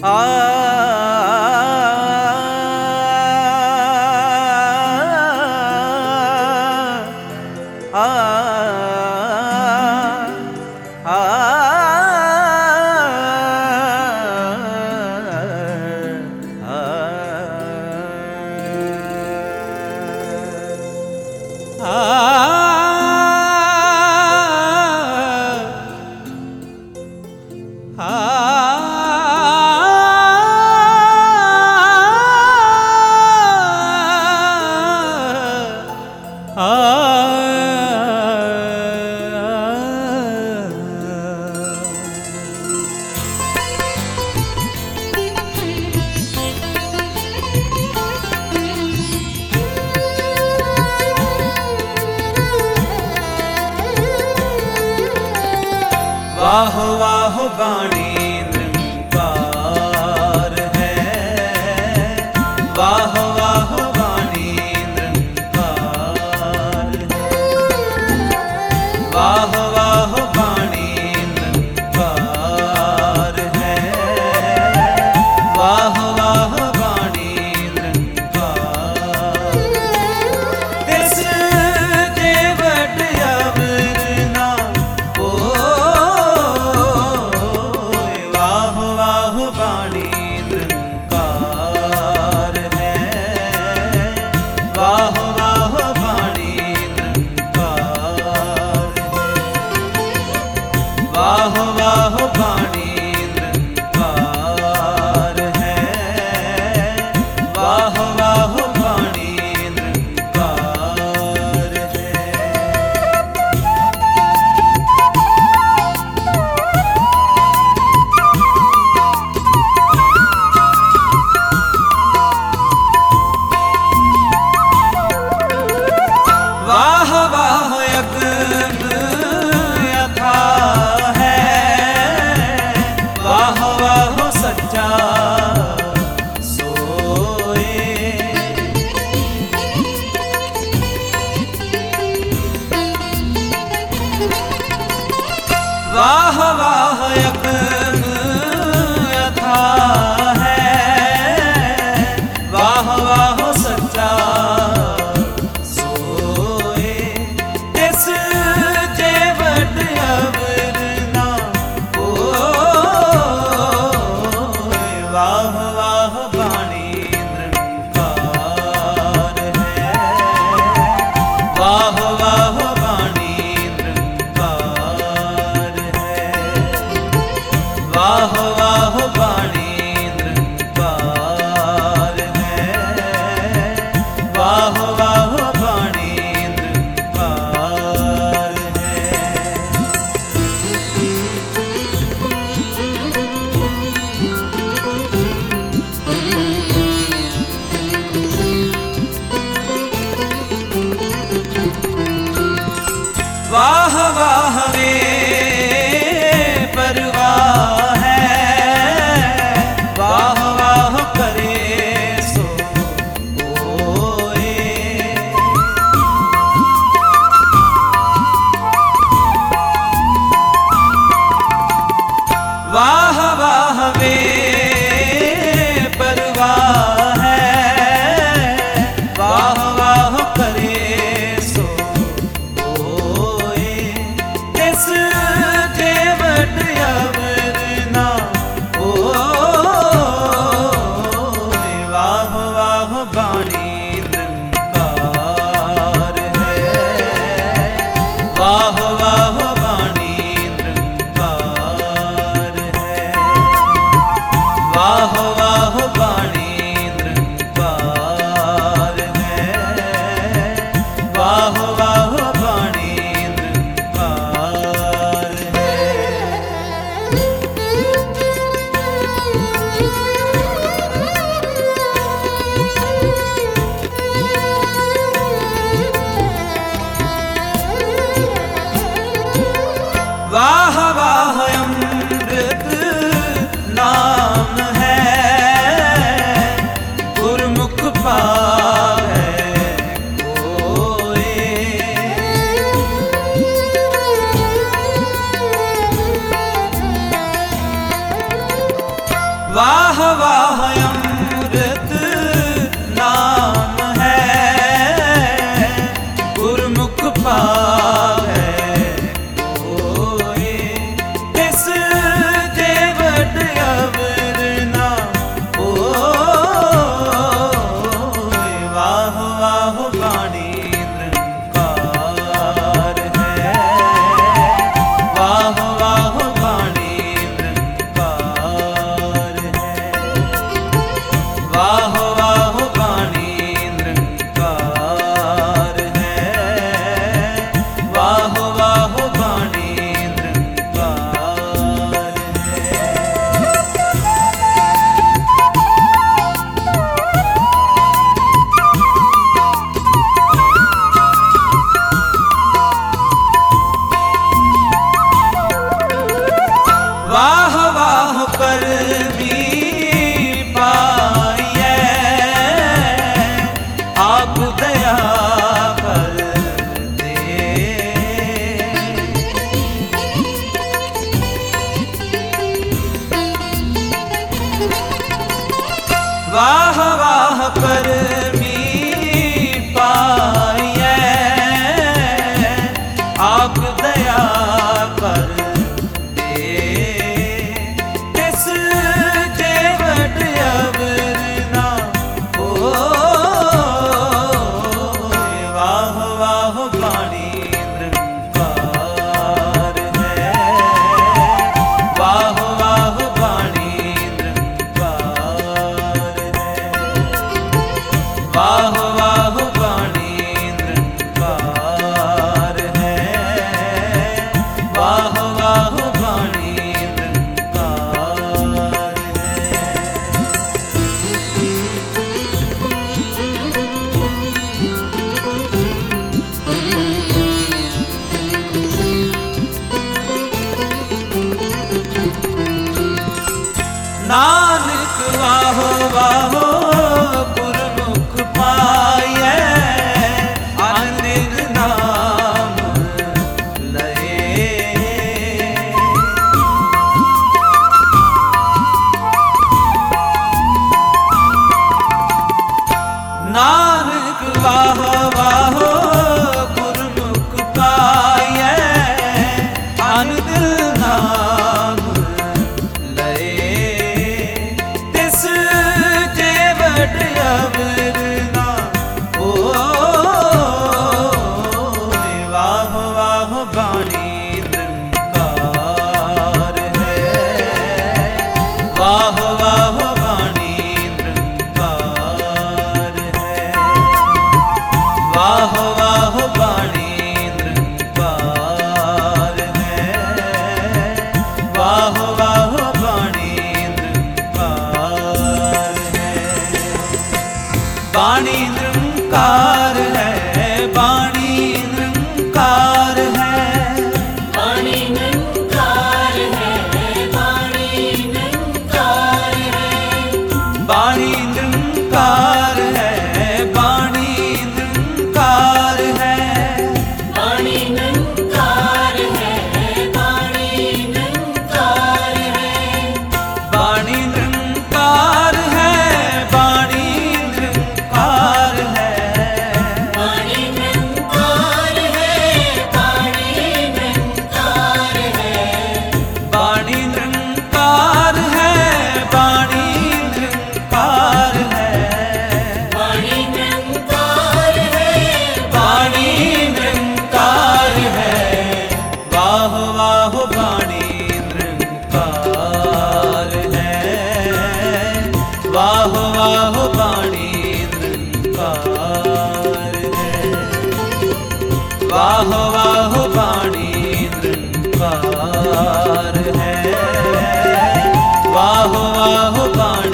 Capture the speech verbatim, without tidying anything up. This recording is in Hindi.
वाह वाह बाणी निरंकार है, वाह वाह बाणी निरंकार है, वाह वाह बाणी निरंकार है, वाह वाह बाणी निरंकार। तिस जेवट अवरना वाह वाह बाणी निरंकार है, वाह वाह बाणी निरंकार है। वाह वाह यज्ञ यथा सच्चा सोए, वाह वाह यज्ञ यथा है, वाह वाह सच्चा सोए। तिस जेवट अवरना वाह वाह बाणी निरंकार है, वाह वाह बाणी निरंकार है, वाह वाह बाणी निरंकार है, वाह वाह बाणी निरंकार है। वाह वाह वे परवाह है, वाह वाह करे सो होए, वाह वाह वे परवाह है, वाह वाह करे सो वाह वाह बाणी निरंकार है, वाह वाह बाणी निरंकार है। नानक वाहो वाहो गुरमुख पाए, अनिल नाम लए। नानक वाहो वाहो गुरमुख पाए, अनिल नाम अवरना ओ वाह वाह बाणी निरंकार है, वाह वाह बाणी निरंकार है, वाह वाह बाणी निरंकार है, वाह वाह बाणी निरंकार है। बाणी निरंकार है, बाणी निरंकार है, बाणी निरंकार है, बाणी निरंकार है, बाणी निरंकार है, बाणी निरंकार है, बाणी निरंकार है, बाणी निरंकार है, बाणी निरंकार है, बाणी निरंकार है, बाणी निरंकार है, बाणी निरंकार है, बाणी निरंकार है, बाणी निरंकार है, बाणी निरंकार है, बाणी निरंकार है। वाह वाह बाणी निरंकार है, वाह वाह बाणी निरंकार है, वाह वाह बाणी निरंकार है, वाह वाह बाणी